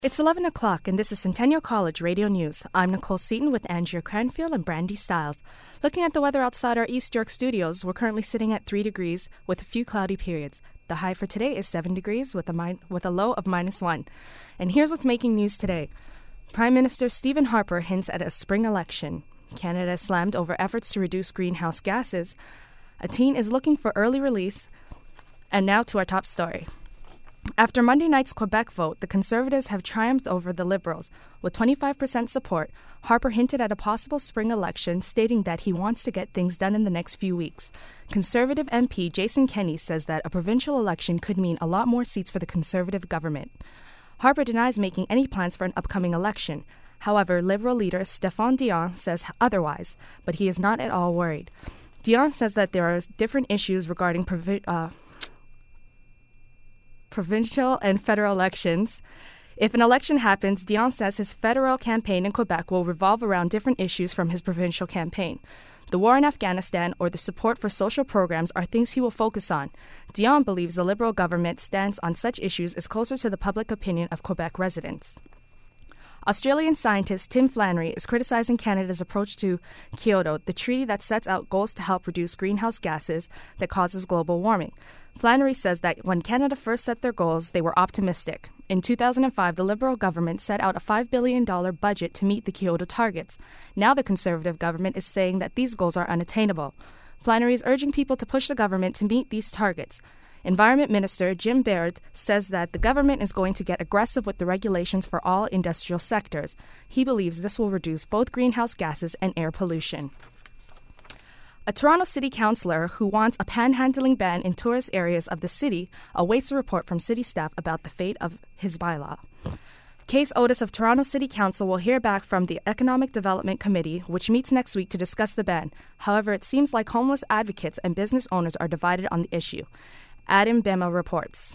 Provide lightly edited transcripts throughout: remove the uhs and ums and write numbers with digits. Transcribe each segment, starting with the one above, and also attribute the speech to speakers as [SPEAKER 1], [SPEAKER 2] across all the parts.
[SPEAKER 1] It's 11 o'clock, and this is Centennial College Radio News. I'm Nicole Seaton with Andrea Cranfield and Brandy Stiles. Looking at the weather outside our East York studios, we're currently sitting at 3 degrees with a few cloudy periods. The high for today is 7 degrees with a low of -1. And here's what's making news today. Prime Minister Stephen Harper hints at a spring election. Canada is slammed over efforts to reduce greenhouse gases. A teen is looking for early release. And now to our top story. After Monday night's Quebec vote, the Conservatives have triumphed over the Liberals. With 25% support, Harper hinted at a possible spring election, stating that he wants to get things done in the next few weeks. Conservative MP Jason Kenney says that a provincial election could mean a lot more seats for the Conservative government. Harper denies making any plans for an upcoming election. However, Liberal leader Stéphane Dion says otherwise, but he is not at all worried. Dion says that there are different issues regarding provincial and federal elections. If an election happens, Dion says his federal campaign in Quebec will revolve around different issues from his provincial campaign. The war in Afghanistan or the support for social programs are things he will focus on. Dion believes the Liberal government's stance on such issues is closer to the public opinion of Quebec residents. Australian scientist Tim Flannery is criticizing Canada's approach to Kyoto, the treaty that sets out goals to help reduce greenhouse gases that causes global warming. Flannery says that when Canada first set their goals, they were optimistic. In 2005, the Liberal government set out a $5 billion budget to meet the Kyoto targets. Now the Conservative government is saying that these goals are unattainable. Flannery is urging people to push the government to meet these targets. Environment Minister Jim Baird says that the government is going to get aggressive with the regulations for all industrial sectors. He believes this will reduce both greenhouse gases and air pollution. A Toronto City Councillor who wants a panhandling ban in tourist areas of the city awaits a report from city staff about the fate of his bylaw. Case Otis of Toronto City Council will hear back from the Economic Development Committee, which meets next week to discuss the ban. However, it seems like homeless advocates and business owners are divided on the issue. Adam Bema reports.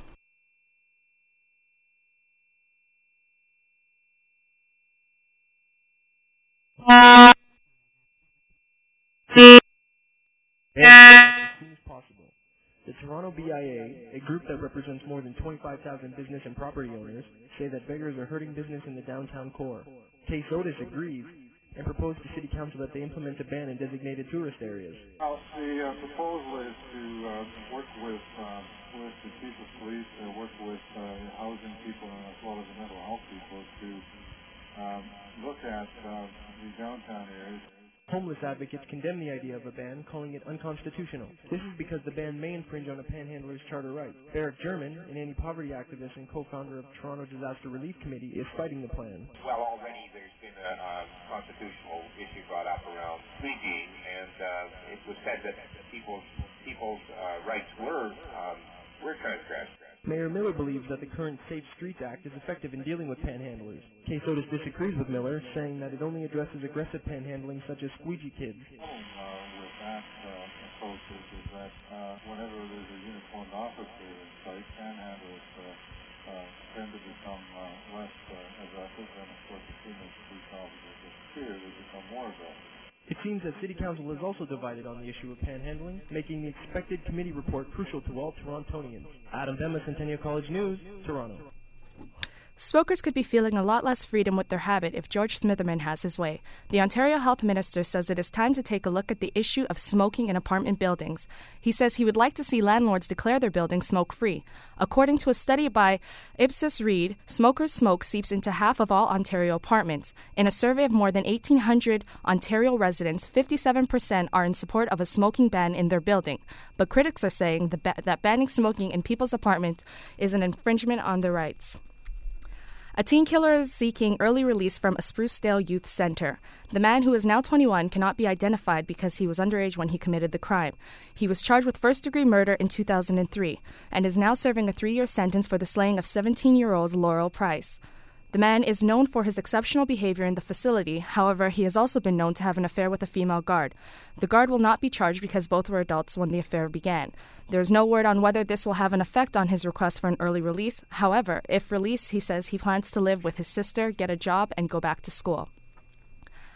[SPEAKER 2] As soon as possible. The Toronto BIA, a group that represents more than 25,000 business and property owners, say that beggars are hurting business in the downtown core. Case Otis agrees and proposed to City Council that they implement a ban in designated tourist areas.
[SPEAKER 3] The proposal is to work with the chief of police, work with housing people as well as the mental health people to look at the downtown areas.
[SPEAKER 2] Homeless advocates condemn the idea of a ban, calling it unconstitutional. This is because the ban may infringe on a panhandler's charter rights. Eric German, an anti-poverty activist and co-founder of Toronto Disaster Relief Committee, is fighting the plan.
[SPEAKER 4] Well, already there's been a constitutional issue brought up around speaking, and it was said that people's rights were transgressed.
[SPEAKER 2] Mayor Miller believes that the current Safe Streets Act is effective in dealing with panhandlers. Case Otis disagrees with Miller, saying that it only addresses aggressive panhandling such as squeegee kids.
[SPEAKER 3] With that approach is that whenever there's a uniformed officer in sight, panhandlers tend to become less aggressive, and of course as soon as police officers disappear, they become more aggressive.
[SPEAKER 2] It seems that City Council is also divided on the issue of panhandling, making the expected committee report crucial to all Torontonians. Adam Bema, Centennial College News, Toronto.
[SPEAKER 1] Smokers could be feeling a lot less freedom with their habit if George Smitherman has his way. The Ontario Health Minister says it is time to take a look at the issue of smoking in apartment buildings. He says he would like to see landlords declare their buildings smoke-free. According to a study by Ipsos Reid, smokers' smoke seeps into half of all Ontario apartments. In a survey of more than 1,800 Ontario residents, 57% are in support of a smoking ban in their building. But critics are saying that banning smoking in people's apartments is an infringement on their rights. A teen killer is seeking early release from a Sprucedale Youth Center. The man, who is now 21, cannot be identified because he was underage when he committed the crime. He was charged with first-degree murder in 2003 and is now serving a 3-year sentence for the slaying of 17-year-old Laurel Price. The man is known for his exceptional behavior in the facility. However, he has also been known to have an affair with a female guard. The guard will not be charged because both were adults when the affair began. There is no word on whether this will have an effect on his request for an early release. However, if released, he says he plans to live with his sister, get a job, and go back to school.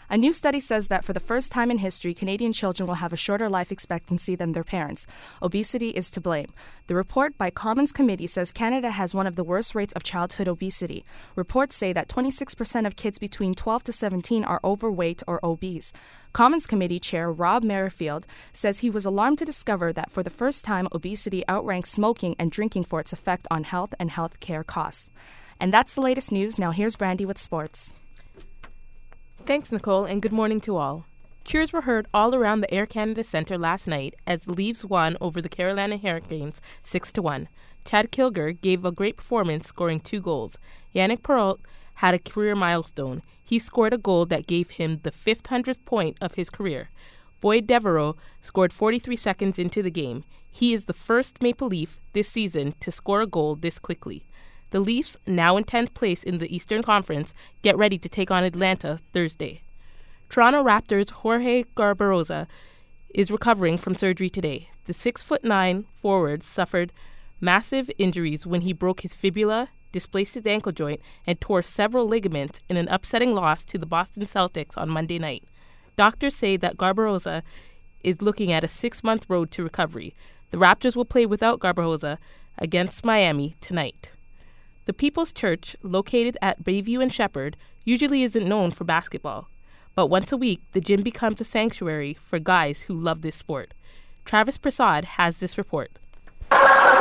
[SPEAKER 1] A new study says that for the first time in history, Canadian children will have a shorter life expectancy than their parents. Obesity is to blame. The report by Commons Committee says Canada has one of the worst rates of childhood obesity. Reports say that 26% of kids between 12 to 17 are overweight or obese. Commons Committee Chair Rob Merrifield says he was alarmed to discover that for the first time, obesity outranks smoking and drinking for its effect on health and health care costs. And that's the latest news. Now here's Brandy with sports.
[SPEAKER 5] Thanks, Nicole, and good morning to all. Cheers were heard all around the Air Canada Centre last night as the Leafs won over the Carolina Hurricanes 6-1. Chad Kilger gave a great performance, scoring 2 goals. Yannick Perrault had a career milestone. He scored a goal that gave him the 500th point of his career. Boyd Devereaux scored 43 seconds into the game. He is the first Maple Leaf this season to score a goal this quickly. The Leafs, now in 10th place in the Eastern Conference, get ready to take on Atlanta Thursday. Toronto Raptors' Jorge Garbarosa is recovering from surgery today. The 6'9" forward suffered massive injuries when he broke his fibula, displaced his ankle joint, and tore several ligaments in an upsetting loss to the Boston Celtics on Monday night. Doctors say that Garbarosa is looking at a 6-month road to recovery. The Raptors will play without Garbarosa against Miami tonight. The People's Church, located at Bayview and Shepherd, usually isn't known for basketball. But once a week, the gym becomes a sanctuary for guys who love this sport. Travis Prasad has this report.
[SPEAKER 6] For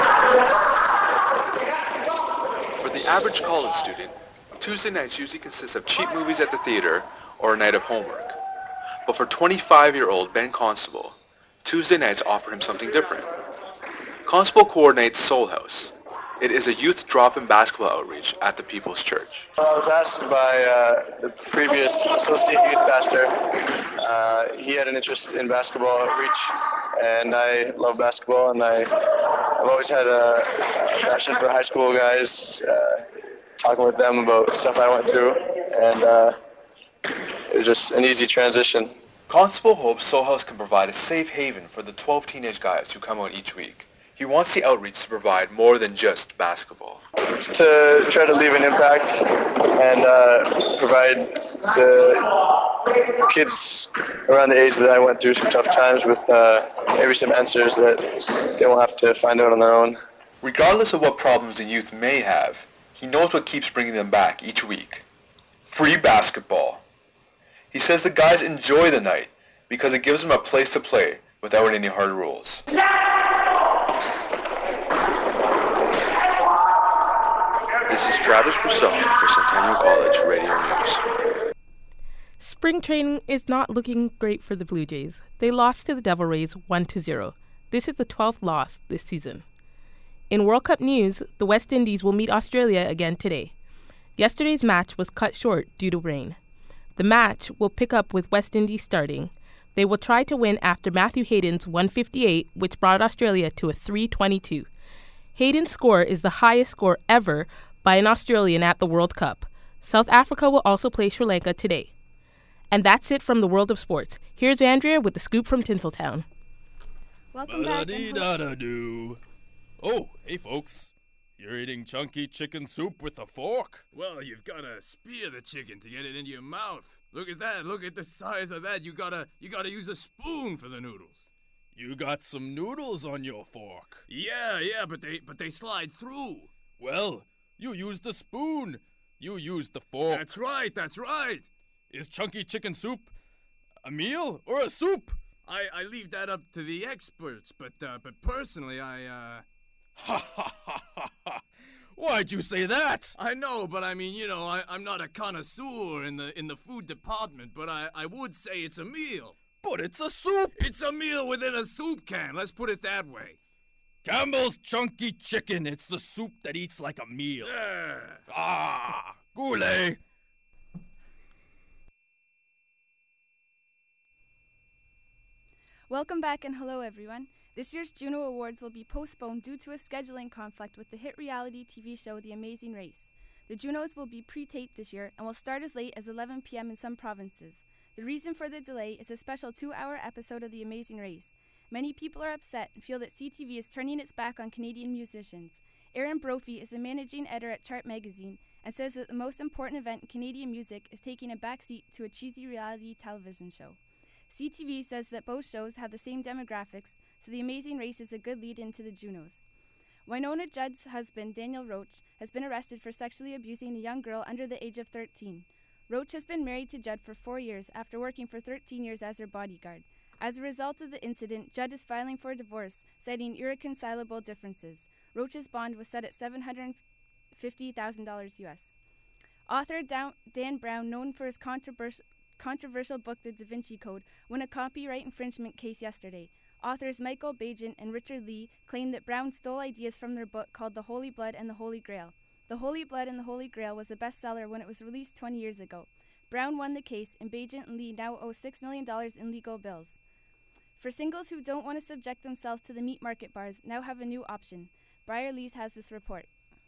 [SPEAKER 6] the average college student, Tuesday nights usually consist of cheap movies at the theater or a night of homework. But for 25-year-old Ben Constable, Tuesday nights offer him something different. Constable coordinates Soul House. It is a youth drop-in basketball outreach at the People's Church.
[SPEAKER 7] I was asked by the previous associate youth pastor. He had an interest in basketball outreach, and I love basketball, and I've always had a passion for high school guys, talking with them about stuff I went through, and it was just an easy transition.
[SPEAKER 6] Constable hopes Soul House can provide a safe haven for the 12 teenage guys who come out each week. He wants the outreach to provide more than just basketball.
[SPEAKER 7] To try to leave an impact and provide the kids around the age that I went through some tough times with maybe some answers that they won't have to find out on their own.
[SPEAKER 6] Regardless of what problems the youth may have, he knows what keeps bringing them back each week. Free basketball. He says the guys enjoy the night because it gives them a place to play without any hard rules. This is Travis Broussard for Centennial College Radio News.
[SPEAKER 5] Spring training is not looking great for the Blue Jays. They lost to the Devil Rays 1-0. This is the 12th loss this season. In World Cup news, the West Indies will meet Australia again today. Yesterday's match was cut short due to rain. The match will pick up with West Indies starting. They will try to win after Matthew Hayden's 158, which brought Australia to a 322. Hayden's score is the highest score ever by an Australian at the World Cup. South Africa will also play Sri Lanka today. And that's it from the world of sports. Here's Andrea with the scoop from Tinseltown.
[SPEAKER 8] Welcome back. Oh, hey folks. You're eating chunky chicken soup with a fork?
[SPEAKER 9] Well, you've got to spear the chicken to get it into your mouth. Look at that. Look at the size of that. You gotta use a spoon for the noodles.
[SPEAKER 8] You got some noodles on your fork.
[SPEAKER 9] Yeah, but they slide through.
[SPEAKER 8] Well, you used the spoon. You used the fork.
[SPEAKER 9] That's right.
[SPEAKER 8] Is chunky chicken soup a meal or a soup?
[SPEAKER 9] I leave that up to the experts, but personally,
[SPEAKER 8] Ha ha ha ha ha! Why'd you say that?
[SPEAKER 9] I know, but I mean, I'm not a connoisseur in the food department, but I would say it's a meal.
[SPEAKER 8] But it's a soup!
[SPEAKER 9] It's a meal within a soup can, let's put it that way.
[SPEAKER 8] Campbell's Chunky Chicken, it's the soup that eats like a meal. Goulet!
[SPEAKER 10] Welcome back and hello everyone. This year's Juno Awards will be postponed due to a scheduling conflict with the hit reality TV show The Amazing Race. The Junos will be pre-taped this year and will start as late as 11 p.m. in some provinces. The reason for the delay is a special 2-hour episode of The Amazing Race. Many people are upset and feel that CTV is turning its back on Canadian musicians. Aaron Brophy is the managing editor at Chart Magazine, and says that the most important event in Canadian music is taking a backseat to a cheesy reality television show. CTV says that both shows have the same demographics, so The Amazing Race is a good lead-in to the Junos. Winona Judd's husband, Daniel Roach, has been arrested for sexually abusing a young girl under the age of 13. Roach has been married to Judd for 4 years after working for 13 years as her bodyguard. As a result of the incident, Judd is filing for divorce, citing irreconcilable differences. Roach's bond was set at $750,000 US. Author Dan Brown, known for his controversial book The Da Vinci Code, won a copyright infringement case yesterday. Authors Michael Bajan and Richard Lee claimed that Brown stole ideas from their book called The Holy Blood and the Holy Grail. The Holy Blood and the Holy Grail was a bestseller when it was released 20 years ago. Brown won the case, and Bajan and Lee now owe $6 million in legal bills. For singles who don't want to subject themselves to the meat market bars, now have a new option. Briar Lees has this report.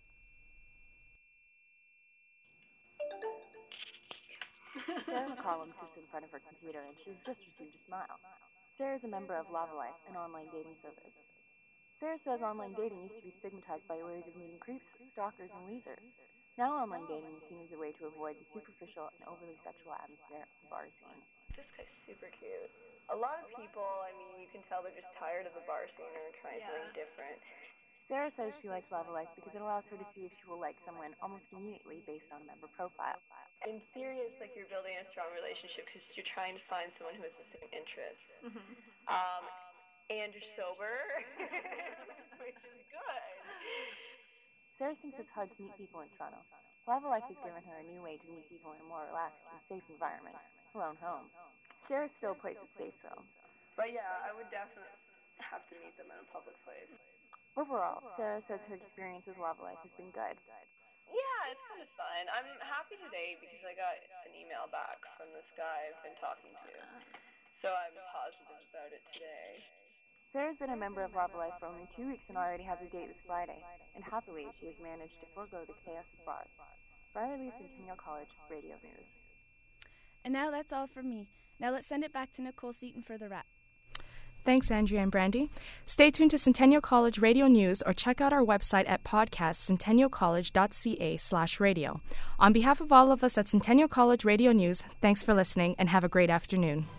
[SPEAKER 11] Sarah McCollum sits in front of her computer, and she's just received a smile. Sarah is a member of Lava Life, an online dating service. Sarah says online dating used to be stigmatized by worries of meeting creeps, stalkers, and losers. Now online dating is seen as a way to avoid the superficial and overly sexual atmosphere of the bar scene.
[SPEAKER 12] This guy's super cute. A lot of people, I mean, you can tell they're just tired of the bar scene or trying something different.
[SPEAKER 11] Sarah says she likes Lava Life because it allows her to see if she will like someone almost immediately based on a member profile.
[SPEAKER 12] In theory, it's like you're building a strong relationship because you're trying to find someone who has the same interests. And you're sober, which is good.
[SPEAKER 11] Sarah thinks it's hard to meet people in Toronto. Lava Life has given her a new way to meet people in a more relaxed and safe environment, her own home. Sarah still plays it safe, though.
[SPEAKER 12] But yeah, I would definitely have to meet them in a public place.
[SPEAKER 11] Overall, Sarah says her experience with Lava Life has been good.
[SPEAKER 12] Yeah, it's kind of fun. I'm happy today because I got an email back from this guy I've been talking to. So I'm positive about it today.
[SPEAKER 11] Sarah's been a member of Lava Life for only 2 weeks and already has a date this Friday, and happily she has managed to forego the chaos of bars. Briar Lee, Centennial College Radio News.
[SPEAKER 10] And now that's all from me. Now let's send it back to Nicole Seaton for the wrap.
[SPEAKER 1] Thanks, Andrea and Brandy. Stay tuned to Centennial College Radio News or check out our website at podcastcentennialcollege.ca/radio. On behalf of all of us at Centennial College Radio News, thanks for listening and have a great afternoon.